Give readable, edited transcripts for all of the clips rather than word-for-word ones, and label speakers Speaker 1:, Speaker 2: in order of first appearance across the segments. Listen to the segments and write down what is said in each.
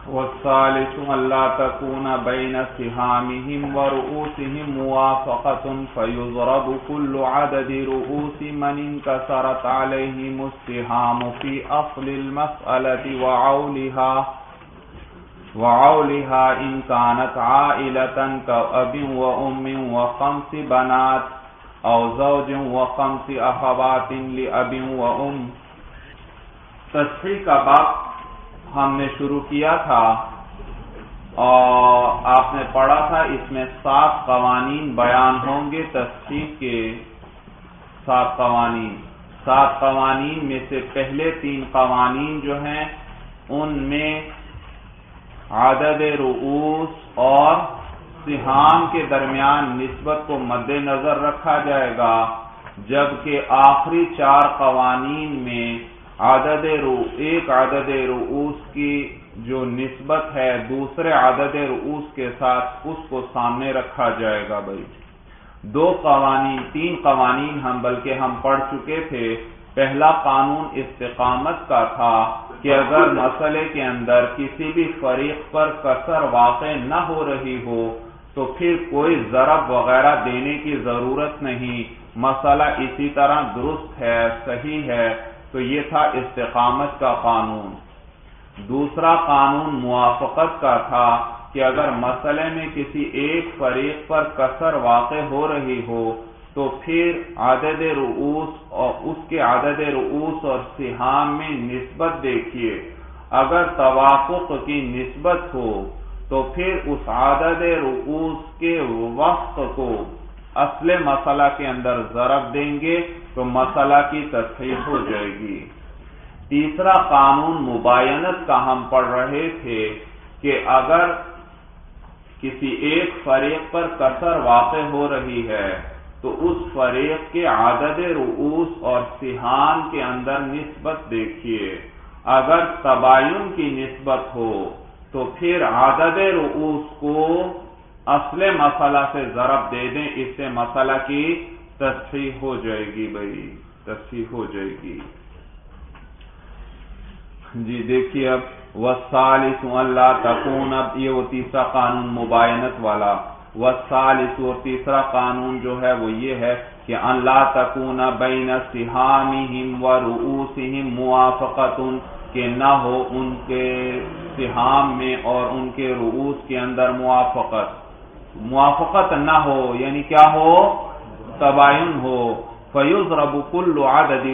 Speaker 1: والثالث ألا تكون بين سهامهم ورؤوسهم موافقة فيضرب كل عدد رؤوس من انكسرت عليهم السهام في أصل المسألة وعولها إن كانت عائلة كأب وأم وخمس بنات أو زوج وخمس أخوات لأب وأم. تصحیح کا باب ہم نے شروع کیا تھا اور آپ نے پڑھا تھا اس میں 7 قوانین بیان ہوں گے. تصحیح کے 7 قوانین میں سے پہلے 3 قوانین جو ہیں ان میں عدد رؤوس اور سہام کے درمیان نسبت کو مد نظر رکھا جائے گا، جبکہ آخری 4 قوانین میں ایک عدد رؤوس کی جو نسبت ہے دوسرے عدد رؤوس کے ساتھ اس کو سامنے رکھا جائے گا. بھائی 3 قوانین ہم پڑھ چکے تھے. پہلا قانون استقامت کا تھا کہ اگر مسئلے کے اندر کسی بھی فریق پر کسر واقع نہ ہو رہی ہو تو پھر کوئی ضرب وغیرہ دینے کی ضرورت نہیں، مسئلہ اسی طرح درست ہے، صحیح ہے. تو یہ تھا استقامت کا قانون. دوسرا قانون موافقت کا تھا کہ اگر مسئلے میں کسی ایک فریق پر کسر واقع ہو رہی ہو تو پھر عدد رؤوس اور اس کے عدد رؤوس اور سہام میں نسبت دیکھیے. اگر توافق کی نسبت ہو تو پھر اس عدد رؤوس کے وفق کو اصل مسئلہ کے اندر ضرب دیں گے تو مسئلہ کی تصحیح ہو جائے گی. تیسرا قانون مباینت کا ہم پڑھ رہے تھے کہ اگر کسی ایک فریق پر کسر واقع ہو رہی ہے تو اس فریق کے عدد رؤوس اور سہام کے اندر نسبت دیکھیے. اگر تباین کی نسبت ہو تو پھر عدد رؤوس کو اصل مسئلہ سے ضرب دے دیں، اس سے مسئلہ کی تصحیح ہو جائے گی. بھائی تصحیح ہو جائے گی. جی دیکھیے اب والثالث الا تكون، اب یہ وہ تیسرا قانون مباینت والا. والثالث اور تیسرا قانون جو ہے وہ یہ ہے کہ ان لا تكون بین سہامہم ورؤوسہم موافقۃ، کہ نہ ہو ان کے سہام میں اور ان کے رؤوس کے اندر موافقت نہ ہو، یعنی کیا ہو؟ تباین ہو. فیضرب کل عدد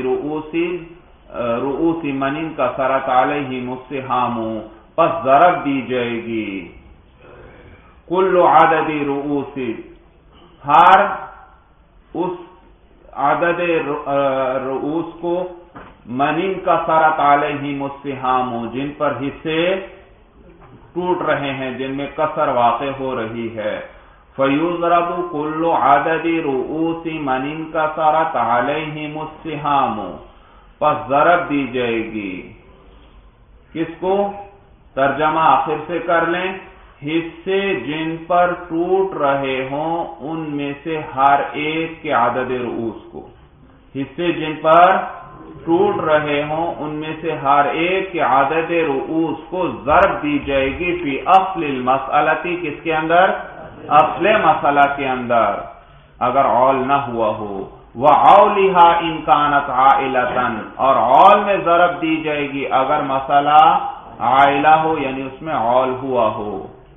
Speaker 1: رؤوس من انکسرت علیہم السہام، پس ضرب دی جائے گی کل عدد رؤوس، ہر اس عدد رؤوس کو من انکسرت علیہم السہام، جن پر حصے ٹوٹ رہے ہیں، جن میں کسر واقع ہو رہی ہے. فیضرب کل عدد رؤوس من انکسرت علیہم السہام، پس ضرب دی جائے گی کس کو؟ ترجمہ آخر سے کر لیں، حصے جن پر ٹوٹ رہے ہوں ان میں سے ہر ایک کے عدد رؤوس کو، حصے جن پر ٹوٹ رہے ہوں ان میں سے ہر ایک کے عدد رؤوس کو ضرب دی جائے گی فی اصل المسئلہ، کس کے اندر؟ اصل مسئلہ کے اندر، اگر عول نہ ہوا ہو. وعولها ان كانت عائلة، اور عول میں ضرب دی جائے گی اگر مسئلہ عائلہ ہو، یعنی اس میں عول ہوا ہو.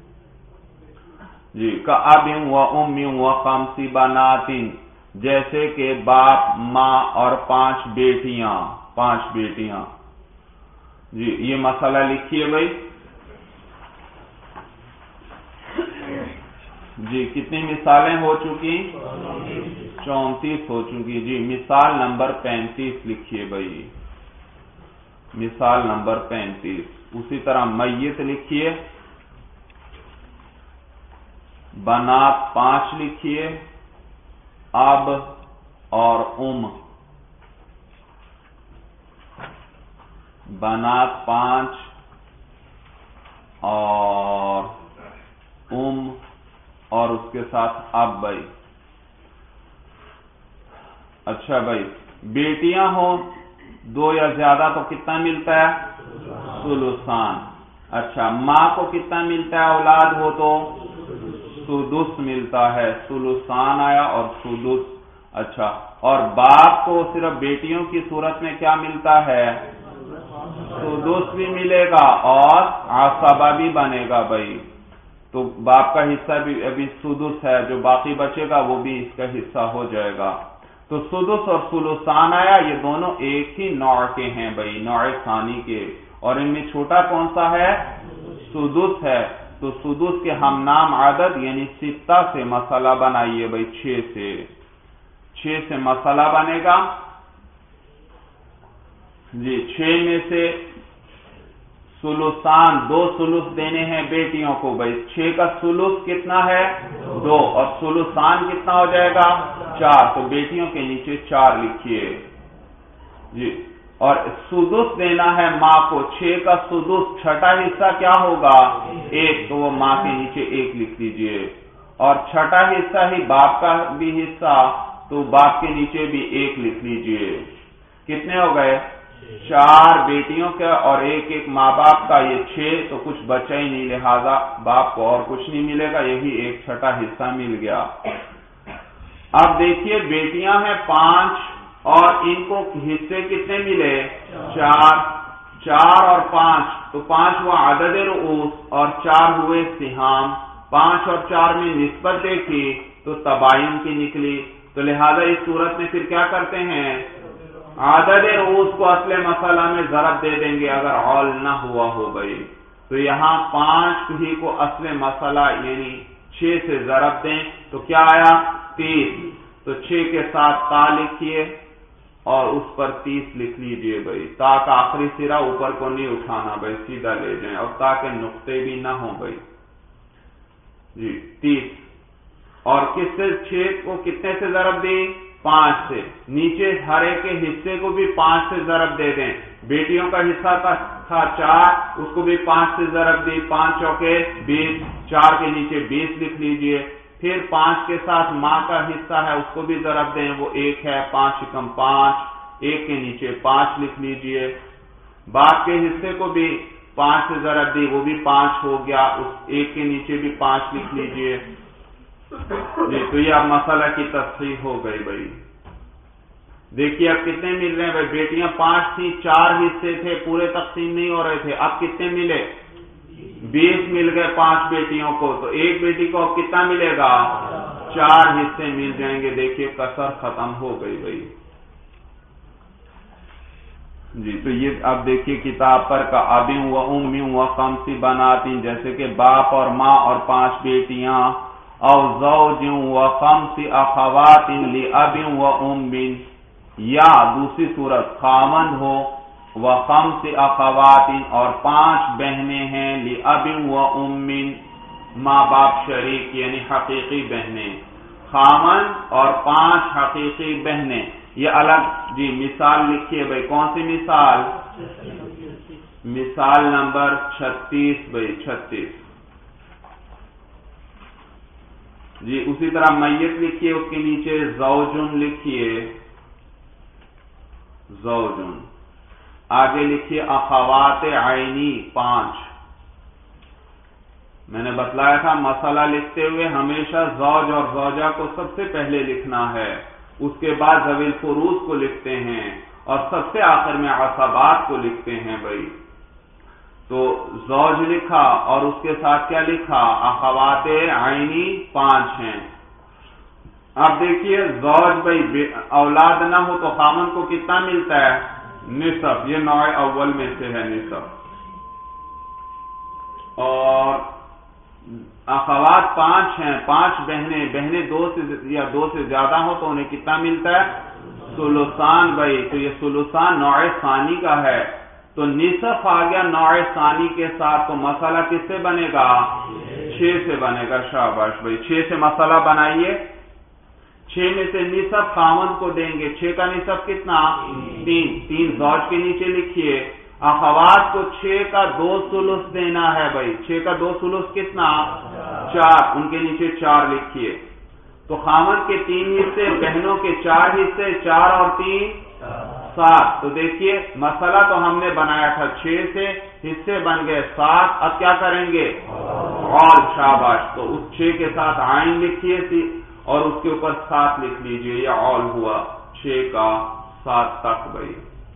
Speaker 1: جی کأب و ام و خمس بنات، جیسے کہ باپ، ماں اور 5 بیٹیاں. جی یہ مسئلہ لکھیے بھائی. جی کتنی مثالیں ہو چکی؟ 34 ہو چکی. جی مثال نمبر 35 لکھیے بھائی. مثال نمبر 35. اسی طرح میت لکھیے، بنات 5 لکھیے، اب اور ام. بنات 5 اور ام اور اس کے ساتھ اب. بھائی اچھا بھائی، بیٹیاں ہوں 2 یا زیادہ تو کتنا ملتا ہے؟ ثلثان. اچھا، ماں کو کتنا ملتا ہے اولاد ہو تو سدس ملتا ہے، سلسان آیا اور سدس. اچھا، اور باپ کو صرف بیٹیوں کی صورت میں کیا ملتا ہے؟ سدس بھی ملے گا اور عصبہ بھی بنے گا بھائی. تو باپ کا حصہ بھی ابھی سدس ہے، جو باقی بچے گا وہ بھی اس کا حصہ ہو جائے گا. تو سدس اور سلسان آیا، یہ دونوں ایک ہی نوع کے ہیں بھائی، نوع ثانی کے، اور ان میں چھوٹا کون سا ہے؟ سدس ہے. تو سدس کے ہم نام عدد یعنی 6 سے مسئلہ بنائیے بھائی، 6 سے مسئلہ بنے گا جی. 6 میں سے سلسان 2 سلس دینے ہیں بیٹیوں کو بھائی. 6 کا سلس کتنا ہے؟ 2، اور سلسان کتنا ہو جائے گا؟ 4. تو بیٹیوں کے نیچے 4 لکھیے جی. اور سدس دینا ہے ماں کو. 6 کا سدس چھٹا حصہ کیا ہوگا؟ 1، تو وہ ماں کے نیچے 1 لکھ دیجئے. اور چھٹا حصہ ہی باپ کا بھی حصہ، تو باپ کے نیچے بھی 1 لکھ لیجئے. کتنے ہو گئے؟ 4 بیٹیوں کا اور 1 ماں باپ کا، یہ 6. تو کچھ بچا ہی نہیں، لہذا باپ کو اور کچھ نہیں ملے گا، یہی 1 چھٹا حصہ مل گیا. اب دیکھیے بیٹیاں ہیں 5 اور ان کو حصے کتنے ملے؟ 4 اور 5، تو 5 ہوا عدد رؤوس اور 4 ہوئے سہام. 5 اور 4 میں نسبت دیکھی تو تباین کی نکلی. تو لہذا اس صورت میں پھر کیا کرتے ہیں؟ عدد رؤوس کو اصل مسئلہ میں ضرب دے دیں گے اگر اول نہ ہوا ہو گئی. تو یہاں 5 ہی کو اصل مسئلہ یعنی 6 سے ضرب دیں تو کیا آیا؟ 30. تو 6 کے ساتھ تا لکھیے اور اس پر 30 لکھ لیجئے بھائی. تا کا آخری سرا اوپر کو نہیں اٹھانا بھائی، سیدھا لے جائیں، اور تا کے نقطے بھی نہ ہوں بھائی جی. 30 اور کس سے 6 کو کتنے سے ضرب دی؟ 5 سے. نیچے ہر ایک کے حصے کو بھی 5 سے ضرب دے دیں. بیٹیوں کا حصہ تھا 4، اس کو بھی 5 سے ضرب دی. 5 چوکے 20، 4 کے نیچے 20 لکھ لیجئے. پھر 5 کے ساتھ ماں کا حصہ ہے، اس کو بھی ضرب دیں، وہ 1 ہے. 5 × 5، 1 کے نیچے 5 لکھ لیجئے. باپ کے حصے کو بھی 5 سے ضرب دی، وہ بھی 5 ہو گیا، اس 1 کے نیچے بھی 5 لکھ لیجئے جی. تو یہ اب مسئلہ کی تصحیح ہو گئی بھائی. دیکھیے اب کتنے مل رہے ہیں بھائی؟ بیٹیاں 5 تھیں، 4 حصے تھے، پورے تقسیم نہیں ہو رہے تھے. اب کتنے ملے؟ 20 مل گئے 5 بیٹیوں کو. تو ایک بیٹی کو اب کتنا ملے گا؟ 4 حصے مل جائیں گے. دیکھیے کسر ختم ہو گئی بھائی جی. تو یہ اب دیکھیے کتاب پر کا ابی و امی و خمس بنات، جیسے کہ باپ اور ماں اور 5 بیٹیاں. او زوج و خمس اخوات لاب و ام، یا دوسری صورت خاوند ہو و خمس اخوات اور 5 بہنیں ہیں لاب و ام، ماں باپ شریک یعنی حقیقی بہنیں. خاوند اور 5 حقیقی بہنیں، یہ الگ جی. مثال لکھیے بھائی. کون سی مثال؟ مثال نمبر 36 بھائی، 36 جی. اسی طرح میت لکھیے، اس کے نیچے زوجن لکھیے، زوجن. آگے لکھیے اخوات عینی 5. میں نے بتلایا تھا مسئلہ لکھتے ہوئے ہمیشہ زوج اور زوجہ کو سب سے پہلے لکھنا ہے، اس کے بعد ذوی الفروض کو لکھتے ہیں، اور سب سے آخر میں عصبات کو لکھتے ہیں بھائی. تو زوج لکھا اور اس کے ساتھ کیا لکھا؟ اخوات عینی 5 ہیں. اب دیکھیے زوج بھائی اولاد نہ ہو تو خامن کو کتنا ملتا ہے؟ نصف. یہ نوع اول میں سے ہے نصف. اور اخوات 5 ہیں، 5 بہنیں. بہنیں 2 سے یا 2 سے زیادہ ہو تو انہیں کتنا ملتا ہے؟ سلسان بھائی. تو یہ سلسان نوع ثانی کا ہے. تو نصف آ گیا نوع ثانی کے ساتھ. تو مسئلہ کس سے بنے گا؟ 6 سے بنے گا. شاباش بھائی. 6 سے مسئلہ بنائیے. 6 میں سے نصف خاوند کو دیں گے. 6 کا نصف کتنا؟ 3 زوج کے نیچے لکھیے. اخوات کو 6 کا 2 ثلث دینا ہے بھائی. 6 کا 2 ثلث کتنا؟ 4. ان کے نیچے 4 لکھیے. تو خاوند کے 3 حصے، بہنوں کے 4 حصے، 4 اور 3 7. تو دیکھیے مسئلہ تو ہم نے بنایا تھا 6 سے، حصے بن گئے 7. اب کیا کریں گے؟ اور شاباش. تو اس 6 کے ساتھ عین لکھیے تھی اور اس کے اوپر 7 لکھ لیجئے. یہ اول ہوا 6 کا 7 تک بھائی.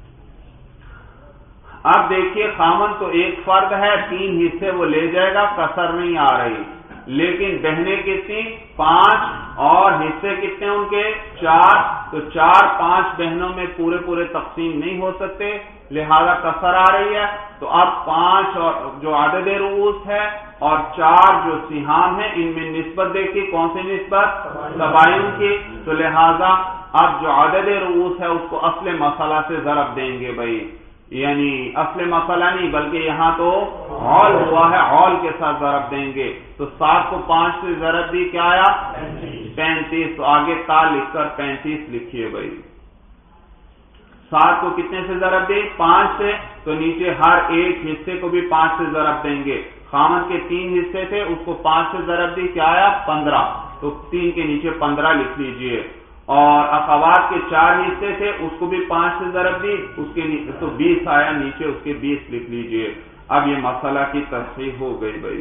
Speaker 1: اب دیکھیے خامن تو ایک فرد ہے، 3 حصے وہ لے جائے گا، کسر نہیں آ رہی. لیکن بہنیں کتنی؟ 5 اور حصے کتنے ان کے؟ 4. تو 4 5 بہنوں میں پورے تقسیم نہیں ہو سکتے، لہذا کسر آ رہی ہے. تو اب 5 اور جو عدد رؤوس ہے اور 4 جو سہام ہیں، ان میں نسبت دیکھیے کون سی نسبت؟ تباین کی. تو لہذا اب جو عدد رؤوس ہے اس کو اصل مسئلہ سے ضرب دیں گے بھائی. یعنی اصل مسئلہ نہیں بلکہ یہاں تو عول ہوا ہے، عول کے ساتھ ضرب دیں گے. تو 7 کو 5 سے ضرب دی، کیا آیا؟ 35. تو آگے تا لکھ کر 35 لکھیے بھائی. 7 کو کتنے سے ضرب دی؟ 5 سے. تو نیچے ہر ایک حصے کو بھی 5 سے ضرب دیں گے. خامد کے 3 حصے تھے، اس کو 5 سے ضرب دی، کیا آیا؟ 15. تو 3 کے نیچے 15 لکھ لیجئے. اور اخوات کے 4 حصے تھے، اس کو بھی 5 سے ضرب دی، اس کے تو 20 آیا، نیچے اس کے 20 لکھ لیجئے. اب یہ مسئلہ کی تصحیح ہو گئی بھائی.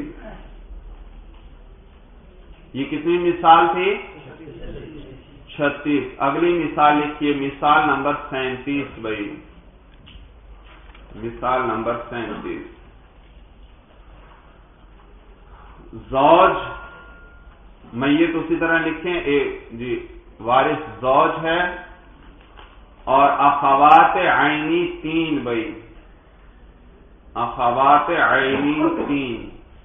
Speaker 1: یہ کتنی مثال تھی؟ 36. اگلی مثال لکھیے، مثال نمبر 37 بھائی. مثال نمبر 37. زوج میت اسی طرح لکھیں. جی وارث زوج ہے اور اخوات عینی 3 بھائی. اخوات عینی 3.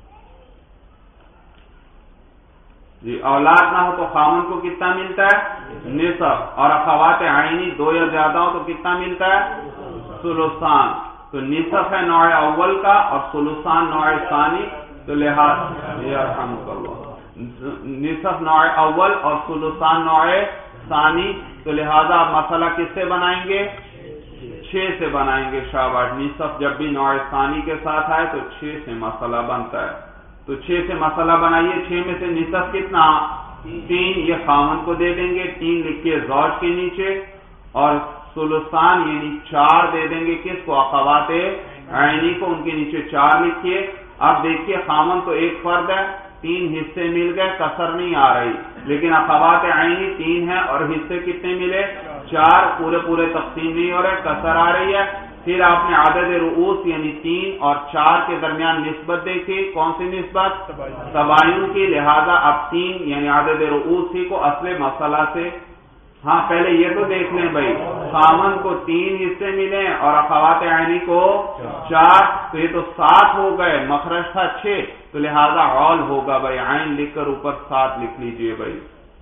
Speaker 1: جی اولاد نہ ہو تو خامن کو کتنا ملتا ہے؟ نصف. اور اخوات عینی 2 یا زیادہ ہو تو کتنا ملتا ہے؟ ثلثان. تو نصف ہے نوع اول کا اور ثلثان نوع ثانی. تو لہذا نصف نوع اول اور ثلثان نوع ثانی. تو لہذا مسئلہ کس سے بنائیں گے؟ 6 سے بنائیں گے. شاباش. نصف جب بھی نوع ثانی کے ساتھ آئے تو 6 سے مسئلہ بنتا ہے. تو 6 سے مسئلہ بنائیے. 6 میں سے نصف کتنا؟ 3. یہ خامن کو دے دیں گے. 3 لکھیے زوج کے نیچے. اور ثلثان یعنی 4 دے دیں گے کس کو؟ اخوات عینی کو. ان کے نیچے 4 لکھیے. اب دیکھیے خامن تو ایک فرد ہے، 3 حصے مل گئے، کسر نہیں آ رہی. لیکن اخوات عینی 3 ہے اور حصے کتنے ملے؟ 4. پورے تقسیم نہیں ہو رہے، کسر آ رہی ہے. پھر آپ نے عدد رؤوس یعنی 3 اور 4 کے درمیان نسبت دیکھی. کون سی نسبت؟ تباین کی. لہذا اب 3 یعنی عدد رؤوس ہی کو اصل مسئلہ سے. ہاں پہلے یہ تو دیکھ لیں بھائی، خامن کو 3 حصے ملے اور اخوات عینی کو 4. تو یہ تو 7 ہو گئے، مخرج تھا 6. تو لہذا عول ہوگا بھائی. عین لکھ کر اوپر 7 لکھ لیجئے بھائی.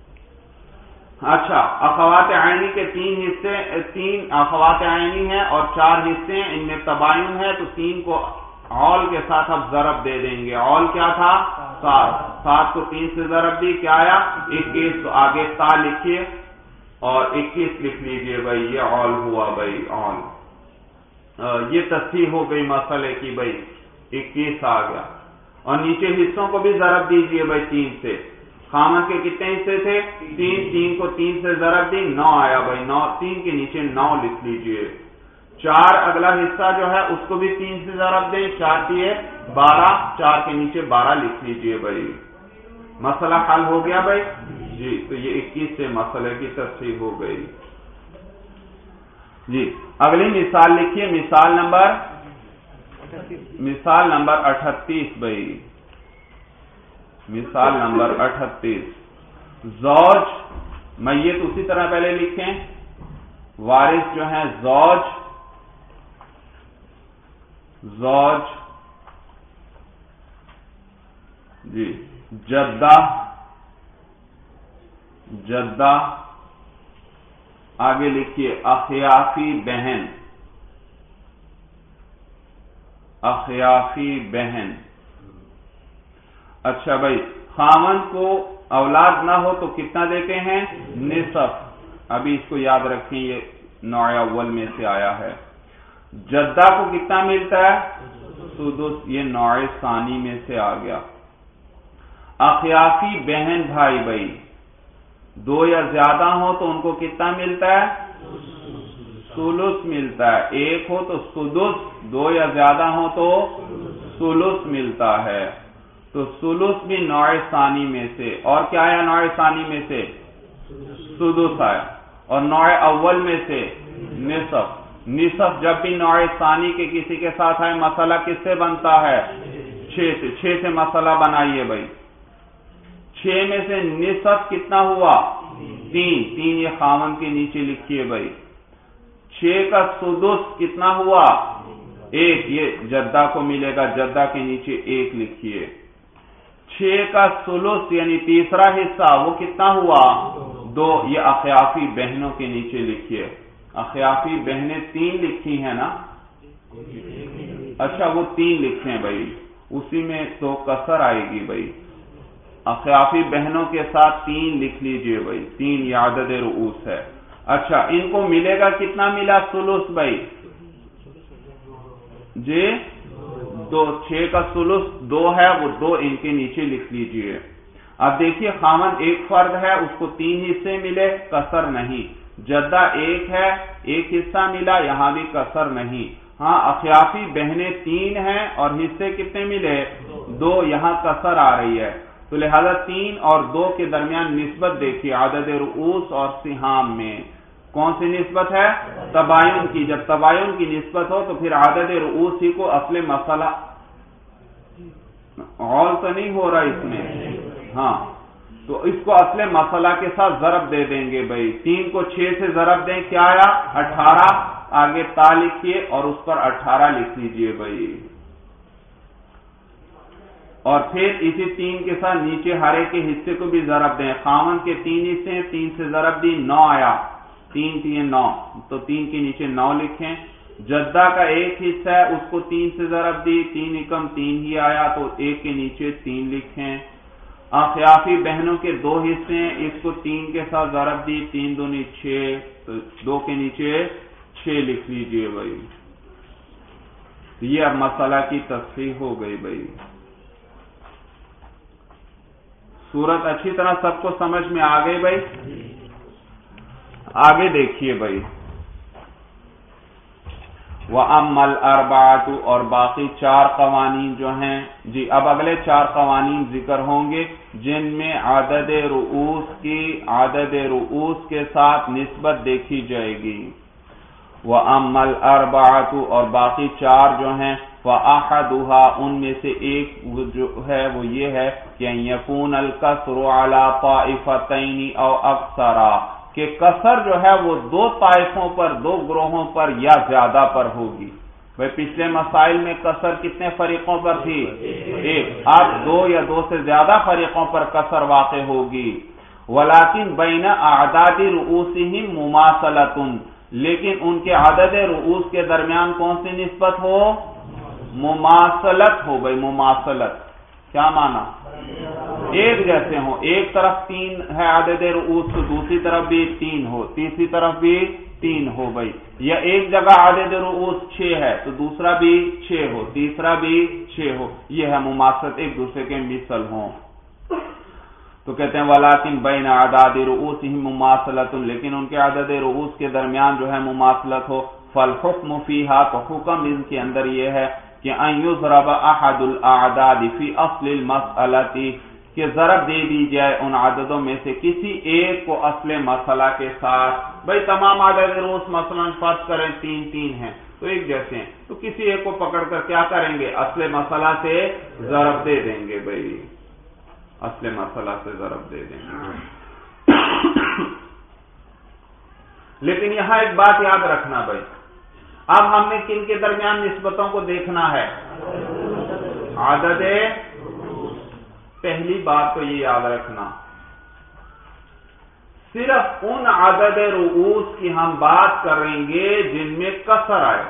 Speaker 1: اچھا اخوات عینی کے 3 حصے، 3 اخوات عینی ہیں اور 4 حصے ہیں، ان میں تباین ہے. تو 3 کو عول کے ساتھ اب ضرب دے دیں گے. عول کیا تھا؟ 7. 7 کو 3 سے ضرب دی، کیا آیا؟ 21. تو آگے تا لکھیے اور 21 لکھ لیجئے بھائی. یہ عول ہوا بھائی. عول یہ تصحیح ہو گئی مسئلے کی بھائی. 21 آ گیا. اور نیچے حصوں کو بھی ضرب دیجئے بھائی 3 سے. خامن کے کتنے حصے تھے؟ 3. 3 کو 3 سے ضرب دی، 9 آیا بھائی. 9 3 کے نیچے 9 لکھ لیجئے. 4 اگلا حصہ جو ہے اس کو بھی 3 سے ضرب دیں. 4 دیے 12. 4 کے نیچے 12 لکھ لیجئے بھائی. مسئلہ حل ہو گیا بھائی. جی تو یہ 21 سے مسئلے کی تصحیح ہو گئی. جی اگلی مثال لکھیے. مثال نمبر 38 بھائی. مثال نمبر 38. زوج میت اسی طرح پہلے لکھیں. وارث جو ہیں زوج جی جدہ آگے لکھیے اخیافی بہن. اچھا بھائی خامن کو اولاد نہ ہو تو کتنا دیتے ہیں؟ نصف. ابھی اس کو یاد رکھیں، یہ نوع اول میں سے آیا ہے. جدہ کو کتنا ملتا ہے؟ سدس. یہ نوع ثانی میں سے آ گیا. اخیافی بہن بھائی 2 یا زیادہ ہوں تو ان کو کتنا ملتا ہے؟ सुलुस मिलता है। एक हो तो सुदुस, दो या ज्यादा हो तो सुलुस मिलता है। तो सुलुस भी नौए सानी में से, और क्या आया नौए सानी में से? सुदुस आया। और नौए अव्वल में से निसफ। निसफ जब भी नौए सानी के किसी के साथ आए, मसला किससे बनता है? 6 से मसला बनाइए भाई। 6 में से निसफ कितना हुआ? 3 ये खामन के नीचे लिखिए भाई। 6 का सुदुस कितना हुआ? 1, ये जद्दा को मिलेगा, जद्दा के नीचे 1 लिखिए। 6 का सुलुस यानी तीसरा हिस्सा वो कितना हुआ? 2, ये अख्याफी बहनों के नीचे लिखिए। अख्याफी बहनें 3 लिखी हैं ना? अच्छा, वो 3 लिखे हैं भाई, उसी में तो कसर आएगी भाई। अख्याफी बहनों के साथ 3 लिख लीजिए भाई। 3 ये आदद रुऊस है। अच्छा, इनको मिलेगा कितना मिला सुलुस भाई? जी 2। 6 का सुलुस 2 है, वो 2 इनके नीचे लिख लीजिए। अब देखिए, खामन एक फर्द है, उसको 3 हिस्से मिले, कसर नहीं। जद्दा 1 है, 1 हिस्सा मिला, यहां भी कसर नहीं। हाँ, अख्याफी बहनें 3 हैं और हिस्से कितने मिले? 2, यहां कसर आ रही है। तो लिहाजा 3 और 2 के दरमियान निस्बत देखिए आदद रुऊस और सिहाम में। कौन सी निस्बत है? तबायुन की। जब तबायुन की निस्बत हो तो फिर आदद रुऊस ही को असले मसला, और तो नहीं हो रहा इसमें। हाँ, तो इसको असले मसला के साथ ज़रब दे देंगे भाई। 3 को 6 से ज़रब दें, क्या आया? 18। आगे ता लिखिए और उस पर 18 लिख लीजिए भाई। और फिर इसी 3 के साथ नीचे हरे के हिस्से को भी ज़रब दें। खामन के 3 हिस्से हैं, 3 से ज़रब दी, 9 आया। 3 3 9, तो 3 के नीचे 9 लिखें। जद्दा का 1 हिस्सा है, उसको 3 से ज़रब दी, 3 एकम 3 ही आया, तो 1 के नीचे 3 लिखें। अख्याफी बहनों के 2 हिस्से हैं, इसको 3 के साथ ज़रब दी, 3 दूनी 6, तो 2 के नीचे 6 लिख लीजिए भाई। ये अब मसला की तस्रीह हो गई भाई। सूरत अच्छी तरह सबको समझ में आ गई भाई। आगे देखिए भाई, व अम्मल अरबातु, और बाकी 4 कवानीन जो हैं जी। अब अगले 4 कवानीन जिक्र होंगे जिनमें आदद रुऊस के साथ निस्बत देखी जाएगी। व अम्मल अरबातु, और बाकी 4 जो हैं, व अहदुहा, उनमें से एक जो है वो ये है कि यकून अल कसरु अला ताइफतैनि औ अक्सरा, कि कसर जो है वो 2 ताइफों पर, 2 ग्रोहों पर या ज्यादा पर होगी। भाई पिछले मसाइल में कसर कितने फरीकों पर थी? 1। अब 2 या 2 से ज्यादा फरीकों पर कसर वाक़े होगी। वलाकिन बैन आदाद रुऊसिहिम मुमासलतुन, लेकिन उनके आदद रुऊस के दरमियान कौन सी निस्बत हो? मुमासलत हो भाई। मुमासलत क्या माना? एक जैसे हो। एक तरफ 3 है आदद रुऊस, तो दूसरी तरफ भी 3 हो, तीसरी तरफ भी 3 हो भाई। या एक जगह आदद रुऊस 6 है तो दूसरा भी 6 हो, तीसरा भी 6 हो। यह है मुमासलत, एक दूसरे के मिसल हो। तो कहते हैं वलाकिन बैन आदाद रुऊसिहिम मुमासलतुन, लेकिन उनके आदद रुऊस के दरमियान जो है मुमासलत हो। फल हुक्म फीहा, तो हुक्म इनके अंदर यह है कि अन युज़रब अहदुल आदाद फी अस्लिल मसअलति, कि ज़रब दे दी जाए उन आददों में से किसी एक को असले मसला के साथ। भाई तमाम आदद रुऊस मसलन फर्ज करें 3 हैं तो एक जैसे हैं, तो किसी एक को पकड़कर क्या करेंगे? असले मसला से ज़रब दे देंगे भाई। असले मसला से ज़रब दे देंगे। लेकिन यहां एक बात याद रखना भाई, अब हमने किन के दरमियान निस्बतों को देखना है? आदद। पहली बात तो ये याद रखना, सिर्फ उन आदद रुऊस की हम बात करेंगे जिनमें कसर आए।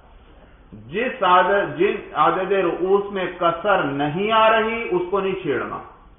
Speaker 1: जिन आदद रुऊस में कसर नहीं आ रही उसको नहीं छेड़ना,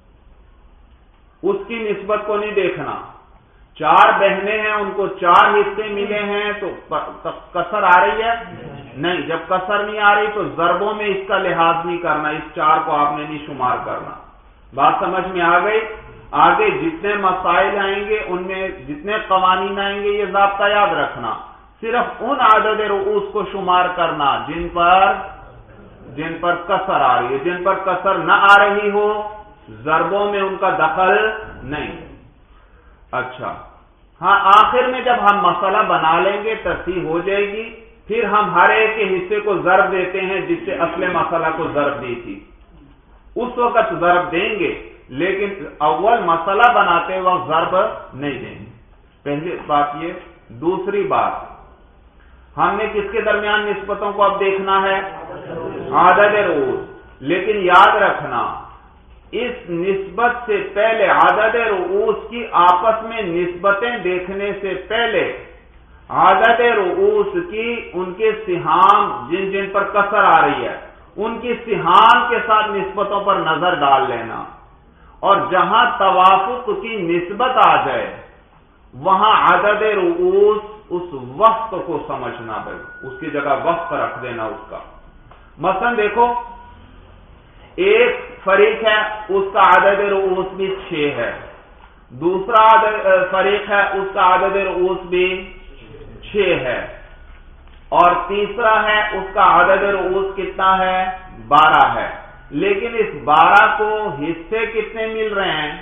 Speaker 1: उसकी निस्बत को नहीं देखना। 4 बहनें हैं, उनको 4 हिस्से मिले हैं, तो कसर आ रही है? नहीं। जब कसर नहीं आ रही तो ज़रबों में इसका लिहाज नहीं करना, इस 4 को आपने नहीं शुमार करना। बात समझ में आ गई? आगे जितने मसाइल आएंगे उनमें जितने कवानीन आएंगे ये ज़ाब्ता याद रखना, صرف ان عدد رؤوس کو شمار کرنا جن پر کسر آ رہی ہے، جن پر کسر نہ آ رہی ہو، ضربوں میں ان کا دخل نہیں۔ اچھا ہاں، آخر میں جب ہم مسئلہ بنا لیں گے ترتیب ہو جائے گی، پھر ہم ہر ایک کے حصے کو ضرب دیتے ہیں جس سے اصل مسئلہ کو ضرب دی تھی، اس وقت ضرب دیں گے، لیکن اول مسئلہ بناتے وقت ضرب نہیں دیں گے۔ پہلی بات یہ۔ دوسری بات، ہم نے کس کے درمیان نسبتوں کو اب دیکھنا ہے؟ عدد رؤوس۔ لیکن یاد رکھنا، اس نسبت سے پہلے، عدد رؤوس کی آپس میں نسبتیں دیکھنے سے پہلے عدد رؤوس کی ان کے سہام جن جن پر کسر آ رہی ہے ان کی سہام کے ساتھ نسبتوں پر نظر ڈال لینا، اور جہاں توافق کی نسبت آ جائے وہاں عدد رؤوس اس وقت کو سمجھنا، بھائی اس کی جگہ وقت رکھ دینا اس کا۔ مثلا دیکھو، ایک فریق ہے اس کا عدد رؤوس بھی 6 ہے، دوسرا فریق ہے اس کا عدد رؤوس بھی 6 ہے، اور تیسرا ہے اس کا عدد رؤوس کتنا ہے؟ 12 ہے۔ لیکن اس 12 کو حصے کتنے مل رہے ہیں؟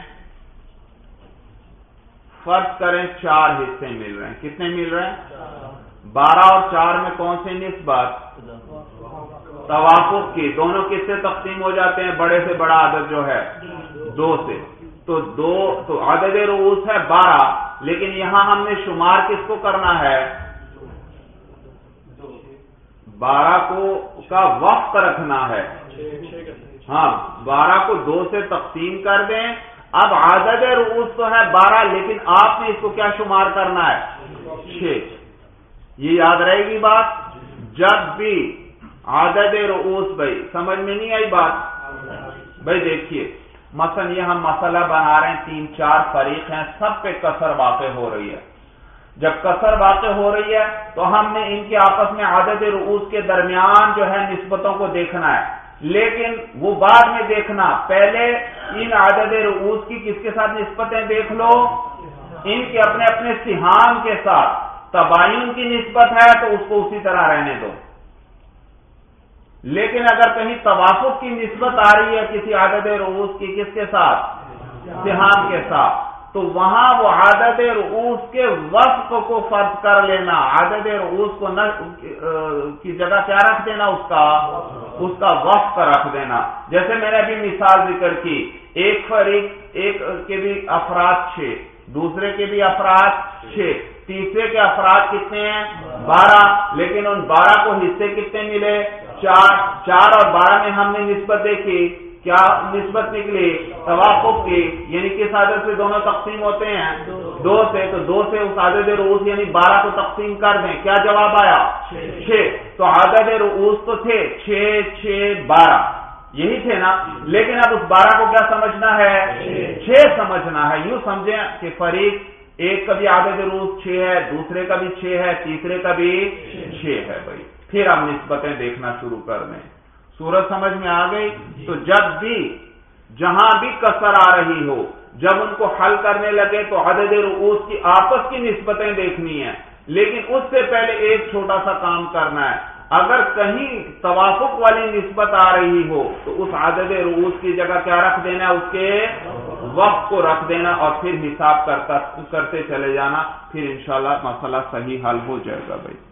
Speaker 1: فرض کریں 4 حصے مل رہے ہیں۔ کتنے مل رہے ہیں؟ 12 اور 4 میں کون سی نسبت؟ توافق کی۔ دونوں کس سے تقسیم ہو جاتے ہیں؟ بڑے سے بڑا عدد جو ہے 2 سے۔ تو عدد رؤوس ہے 12، لیکن یہاں ہم نے شمار کس کو کرنا ہے؟ 12 کا وقت رکھنا ہے۔ ہاں، 12 کو 2 سے تقسیم کر دیں۔ اب عدد رؤوس تو ہے 12، لیکن آپ نے اس کو کیا شمار کرنا ہے؟ 6۔ یہ یاد رہے گی بات۔ جب بھی عدد رؤوس، بھائی سمجھ میں نہیں آئی بات؟ بھائی دیکھیے، مثلا یہ ہم مسئلہ بنا رہے ہیں، 3-4 فریق ہیں، سب پہ کسر واقع ہو رہی ہے۔ جب کسر واقع ہو رہی ہے تو ہم نے ان کے آپس میں عدد رؤوس کے درمیان جو ہے نسبتوں کو دیکھنا ہے، لیکن وہ بعد میں دیکھنا، پہلے ان عدد رؤوس کی کس کے ساتھ نسبتیں دیکھ لو؟ ان کے اپنے اپنے سہام کے ساتھ۔ تباین کی نسبت ہے تو اس کو اسی طرح رہنے دو، لیکن اگر کہیں توافق کی نسبت آ رہی ہے کسی عدد رؤوس کی کس کے ساتھ؟ سہام کے ساتھ، تو وہاں وہ عدد رؤوس کے وفق کو فرض کر لینا، عدد رؤوس کو کی جگہ کیا رکھ دینا؟ اس کا وفق رکھ دینا۔ جیسے میں نے ابھی مثال ذکر کی، ایک فریق، ایک کے بھی افراد 6، دوسرے کے بھی افراد 6، تیسرے کے افراد کتنے ہیں؟ 12، لیکن ان 12 کو حصے کتنے ملے؟ 4 اور 12 میں ہم نے نسبت دیکھی، کیا نسبت نکلی؟ توافق کی، یعنی کس عدد سے دونوں تقسیم ہوتے ہیں؟ 2 سے۔ تو 2 سے اس عدد رؤوس یعنی 12 کو تقسیم کر دیں، کیا جواب آیا؟ 6۔ تو عدد رؤوس تو تھے 6 6 12، یہی تھے نا، لیکن اب اس 12 کو کیا سمجھنا ہے؟ 6 سمجھنا ہے۔ یوں سمجھیں کہ فریق ایک کا بھی عدد رؤوس 6 ہے، دوسرے کا بھی 6 ہے، تیسرے کا بھی 6 ہے۔ بھائی پھر آپ نسبتیں دیکھنا شروع کر دیں۔ صورت سمجھ میں آ گئی؟ تو جب بھی جہاں بھی کسر آ رہی ہو، جب ان کو حل کرنے لگے تو عدد رؤوس کی آپس کی نسبتیں دیکھنی ہیں، لیکن اس سے پہلے ایک چھوٹا سا کام کرنا ہے۔ اگر کہیں توافق والی نسبت آ رہی ہو تو اس عدد رؤوس کی جگہ کیا رکھ دینا ہے؟ اس کے وقت کو رکھ دینا، اور پھر حساب کرتے چلے جانا، پھر انشاءاللہ مسئلہ صحیح حل ہو جائے گا۔ بھائی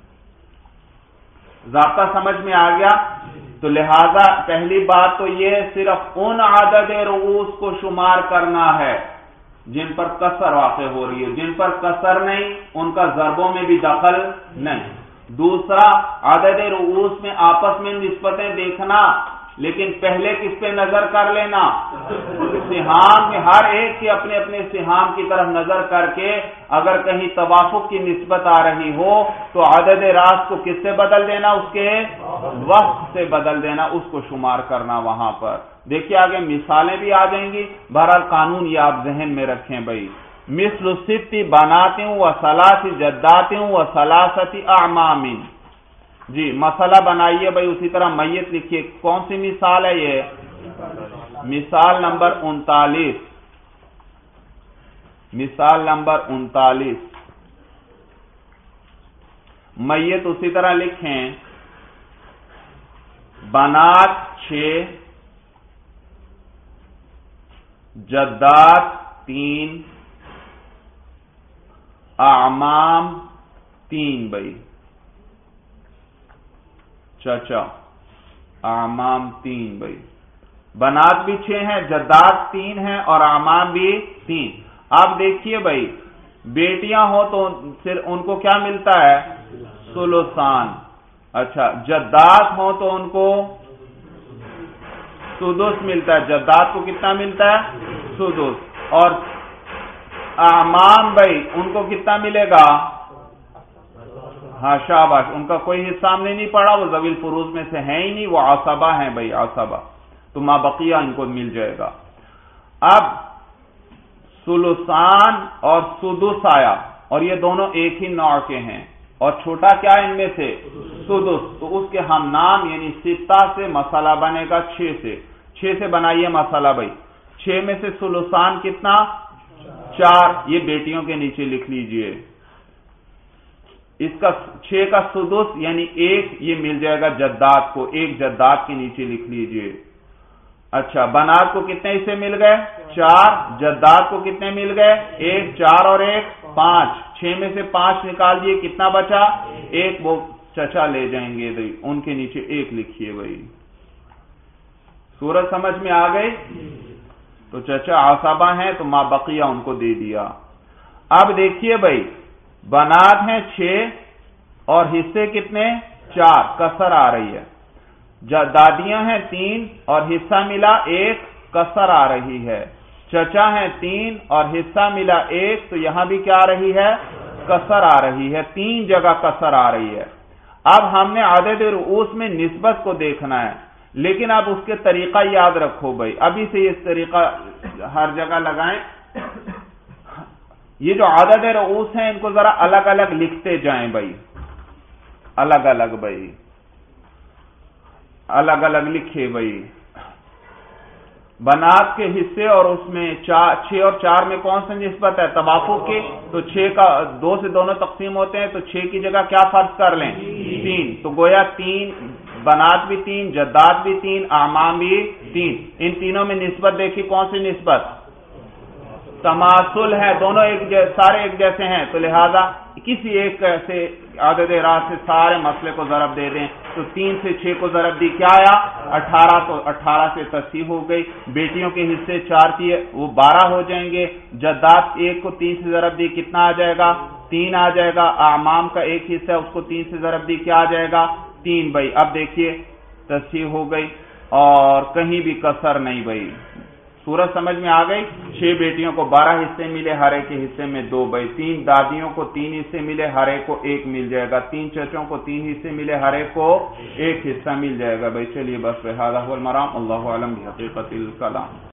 Speaker 1: ضابطہ سمجھ میں آ گیا؟ تو لہذا پہلی بات تو یہ صرف ان عدد رؤوس کو شمار کرنا ہے جن پر کسر واقع ہو رہی ہے، جن پر کسر نہیں ان کا ضربوں میں بھی دخل نہیں۔ دوسرا، عدد رؤوس میں آپس میں نسبتیں دیکھنا، لیکن پہلے کس پہ نظر کر لینا؟ سہام میں، ہر ایک کے اپنے اپنے سہام کی طرف نظر کر کے اگر کہیں توافق کی نسبت آ رہی ہو تو عدد راس کو کس سے بدل دینا؟ اس کے وقت سے بدل دینا، اس کو شمار کرنا وہاں پر۔ دیکھیے آگے مثالیں بھی آ جائیں گی، بہرحال قانون یہ آپ ذہن میں رکھیں۔ بھائی مثل 6 بنات و 3 جدات و 3 اعمام۔ جی مسئلہ بنائیے بھائی، اسی طرح میت لکھیے۔ کون سی مثال ہے یہ؟ مثال نمبر 39۔ مثال نمبر 39، میت اسی طرح لکھیں، بنات 6، جدات 3، اعمام 3 بھائی، چچا اعمام 3 بھائی، بنات بھی 6 ہیں، جدات 3 ہیں اور اعمام بھی 3۔ اب دیکھیے بھائی، بیٹیاں ہو تو ان کو کیا ملتا ہے؟ ثلثان۔ اچھا، جدات ہو تو ان کو سدس ملتا ہے۔ جدات کو کتنا ملتا ہے؟ سدس۔ اور اعمام بھائی ان کو کتنا ملے گا؟ ہاں شاباش، ان کا کوئی حصہ ہم نے نہیں پڑھا، وہ ذوی الفروض میں سے ہیں ہی نہیں، وہ عصبہ ہیں بھائی، عصبہ، تو ما بقیہ ان کو مل جائے گا۔ اب ثلثان اور سدس آیا، اور یہ دونوں ایک ہی نوع کے ہیں، اور چھوٹا کیا ان میں سے؟ سدس، تو اس کے ہم نام یعنی ستہ سے مسئلہ بنے گا 6 سے بنائیے مسئلہ بھائی۔ 6 میں سے ثلثان کتنا؟ 4، یہ بیٹیوں کے نیچے لکھ لیجئے۔ اس کا 6 کا سدس یعنی 1، یہ مل جائے گا جدات کو، 1 جدات کے نیچے لکھ لیجئے۔ اچھا، بنات کو کتنے حصے مل گئے؟ 4، جدات کو کتنے مل گئے؟ 1، 4 اور 1 5، 6 میں سے 5 نکال دیے، کتنا بچا؟ 1، وہ چچا لے جائیں گے بھائی، ان کے نیچے 1 لکھیے بھائی۔ صورت سمجھ میں آ گئی؟ تو چچا عصبہ ہیں تو ما بقیہ ان کو دے دیا۔ اب دیکھیے بھائی، بنات ہیں 6 اور حصے کتنے؟ 4، کسر آ رہی ہے۔ دادیاں ہیں 3 اور حصہ ملا 1، کسر آ رہی ہے۔ چچا ہیں 3 اور حصہ ملا 1، تو یہاں بھی کیا آ رہی ہے؟ کسر آ رہی ہے، 3 جگہ کسر آ رہی ہے۔ اب ہم نے عدد رؤوس میں نسبت کو دیکھنا ہے، لیکن اب اس کے طریقہ یاد رکھو بھائی، ابھی سے یہ طریقہ ہر جگہ لگائیں۔ یہ جو عدد رؤوس ہیں ان کو ذرا الگ الگ لکھتے جائیں بھائی، الگ الگ بھائی، الگ الگ لکھے بھائی۔ بنات کے حصے اور اس میں 6 اور 4 میں کون سی نسبت ہے؟ توافق کی، تو 6 کا 2 سے دونوں تقسیم ہوتے ہیں، تو 6 کی جگہ کیا فرض کر لیں؟ 3، تو گویا 3 بنات بھی 3، جدات بھی 3، اعمام بھی 3۔ ان تینوں میں نسبت دیکھی، کون سی نسبت؟ تماثل ہے، دونوں سارے ایک جیسے ہیں، تو لہذا کسی ایک سے عدد راست سے سارے مسئلے کو ضرب دے دیں، تو 3 سے 6 کو ضرب دی، کیا آیا؟ 18، تو 18 سے تصحیح ہو گئی۔ بیٹیوں کے حصے 4 تھے، وہ 12 ہو جائیں گے۔ جدات 1 کو 3 سے ضرب دی، کتنا آ جائے گا؟ 3 آ جائے گا۔ اعمام کا 1 حصہ ہے، اس کو 3 سے ضرب دی، کیا آ جائے گا؟ 3 بھائی۔ اب دیکھیے تصحیح ہو گئی اور کہیں بھی کسر نہیں بھائی۔ صورت سمجھ میں آ گئی؟ 6 بیٹیوں کو 12 حصے ملے، ہر ایک کے حصے میں 2 بھائی۔ 3 دادیوں کو 3 حصے ملے، ہر ایک کو 1 مل جائے گا۔ 3 چچوں کو 3 حصے ملے، ہر ایک کو 1 حصہ مل جائے گا بھائی۔ چلیے بس، هذا هو المرام، اللہ اعلم بحقیقت الکلام۔